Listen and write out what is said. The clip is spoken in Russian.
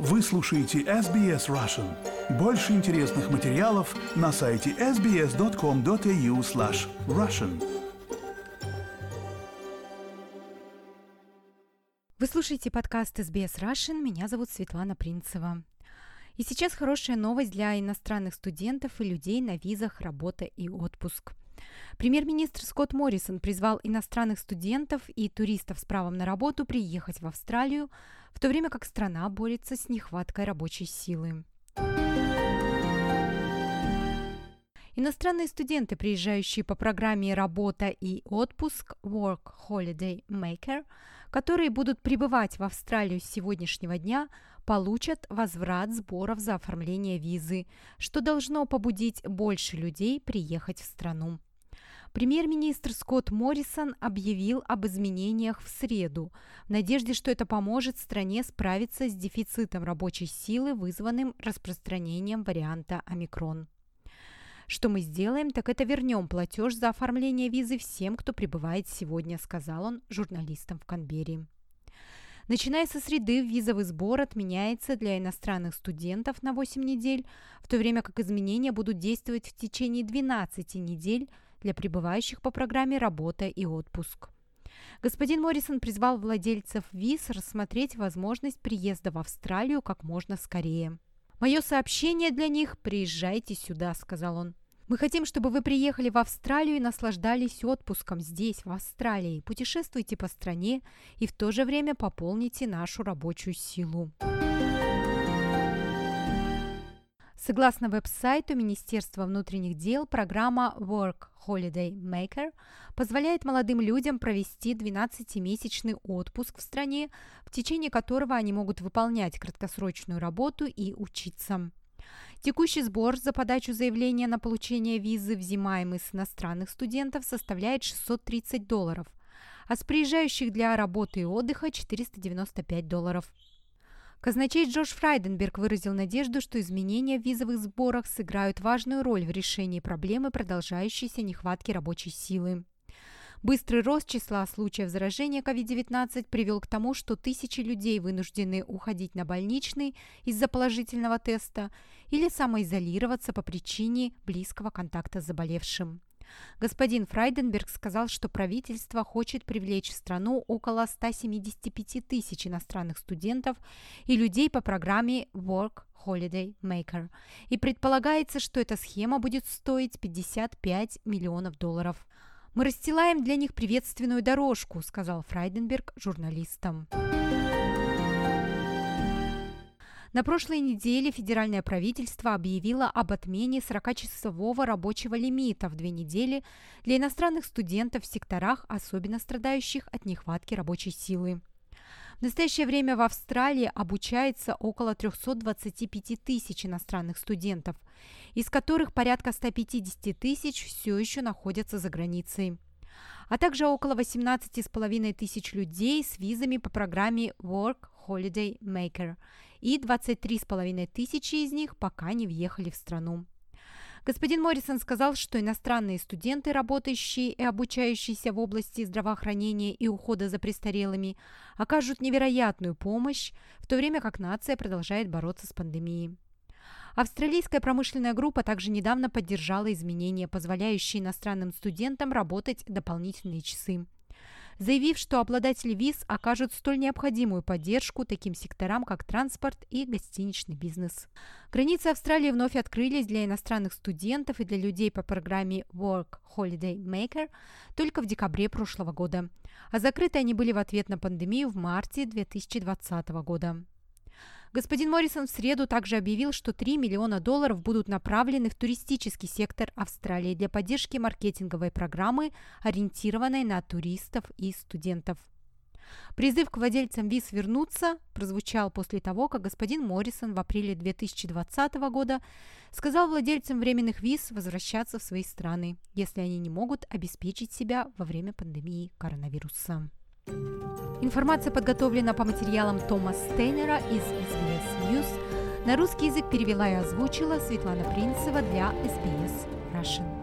Вы слушаете SBS Russian. Больше интересных материалов на сайте sbs.com.au/russian. Вы слушаете подкаст SBS Russian. Меня зовут Светлана Принцева. И сейчас хорошая новость для иностранных студентов и людей на визах «Работа и отпуск». Премьер-министр Скотт Моррисон призвал иностранных студентов и туристов с правом на работу приехать в Австралию, в то время как страна борется с нехваткой рабочей силы. Иностранные студенты, приезжающие по программе «Работа и отпуск» Work Holiday Maker, которые будут прибывать в Австралию с сегодняшнего дня, получат возврат сборов за оформление визы, что должно побудить больше людей приехать в страну. Премьер-министр Скотт Моррисон объявил об изменениях в среду, в надежде, что это поможет стране справиться с дефицитом рабочей силы, вызванным распространением варианта омикрон. «Что мы сделаем, так это вернем платеж за оформление визы всем, кто прибывает сегодня», сказал он журналистам в Канберре. Начиная со среды, визовый сбор отменяется для иностранных студентов на 8 недель, в то время как изменения будут действовать в течение 12 недель для прибывающих по программе «Работа и отпуск». Господин Моррисон призвал владельцев виз рассмотреть возможность приезда в Австралию как можно скорее. «Мое сообщение для них – приезжайте сюда», – сказал он. «Мы хотим, чтобы вы приехали в Австралию и наслаждались отпуском здесь, в Австралии. Путешествуйте по стране и в то же время пополните нашу рабочую силу». Согласно веб-сайту Министерства внутренних дел, программа Work Holiday Maker позволяет молодым людям провести 12-месячный отпуск в стране, в течение которого они могут выполнять краткосрочную работу и учиться. Текущий сбор за подачу заявления на получение визы, взимаемый с иностранных студентов, составляет $630, а с приезжающих для работы и отдыха $495. Казначей Джош Фрайденберг выразил надежду, что изменения в визовых сборах сыграют важную роль в решении проблемы продолжающейся нехватки рабочей силы. Быстрый рост числа случаев заражения COVID-19 привел к тому, что тысячи людей вынуждены уходить на больничный из-за положительного теста или самоизолироваться по причине близкого контакта с заболевшим. Господин Фрайденберг сказал, что правительство хочет привлечь в страну около 175 тысяч иностранных студентов и людей по программе Work Holiday Maker, и предполагается, что эта схема будет стоить $55 миллионов. «Мы расстилаем для них приветственную дорожку», – сказал Фрайденберг журналистам. На прошлой неделе федеральное правительство объявило об отмене 40-часового рабочего лимита в 2 недели для иностранных студентов в секторах, особенно страдающих от нехватки рабочей силы. В настоящее время в Австралии обучается около 325 тысяч иностранных студентов, из которых порядка 150 тысяч все еще находятся за границей, а также около 18,5 тысяч людей с визами по программе Work Holiday Maker, и 23,5 тысячи из них пока не въехали в страну. Господин Моррисон сказал, что иностранные студенты, работающие и обучающиеся в области здравоохранения и ухода за престарелыми, окажут невероятную помощь, в то время как нация продолжает бороться с пандемией. Австралийская промышленная группа также недавно поддержала изменения, позволяющие иностранным студентам работать дополнительные часы, заявив, что обладатели виз окажут столь необходимую поддержку таким секторам, как транспорт и гостиничный бизнес. Границы Австралии вновь открылись для иностранных студентов и для людей по программе Work Holiday Maker только в декабре прошлого года, а закрыты они были в ответ на пандемию в марте 2020 года. Господин Моррисон в среду также объявил, что $3 миллиона будут направлены в туристический сектор Австралии для поддержки маркетинговой программы, ориентированной на туристов и студентов. Призыв к владельцам виз вернуться прозвучал после того, как господин Моррисон в апреле 2020 года сказал владельцам временных виз возвращаться в свои страны, если они не могут обеспечить себя во время пандемии коронавируса. Информация подготовлена по материалам Тома Стейнера из SBS News. На русский язык перевела и озвучила Светлана Принцева для SBS Russian.